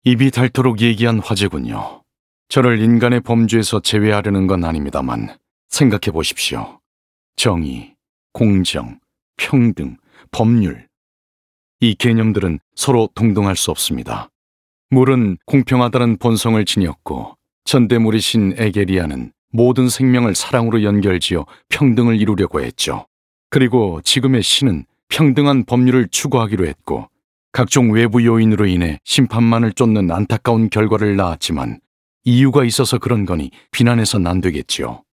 입이 닳도록 얘기한 화제군요. 저를 인간의 범주에서 제외하려는 건 아닙니다만 생각해 보십시오. 정의, 공정, 평등, 법률. 이 개념들은 서로 동등할 수 없습니다. 물은 공평하다는 본성을 지녔고 전대물이신 에게리아는 모든 생명을 사랑으로 연결지어 평등을 이루려고 했죠. 그리고 지금의 신은 평등한 법률을 추구하기로 했고 각종 외부 요인으로 인해 심판만을 쫓는 안타까운 결과를 낳았지만 이유가 있어서 그런 거니 비난해선 안 되겠지요.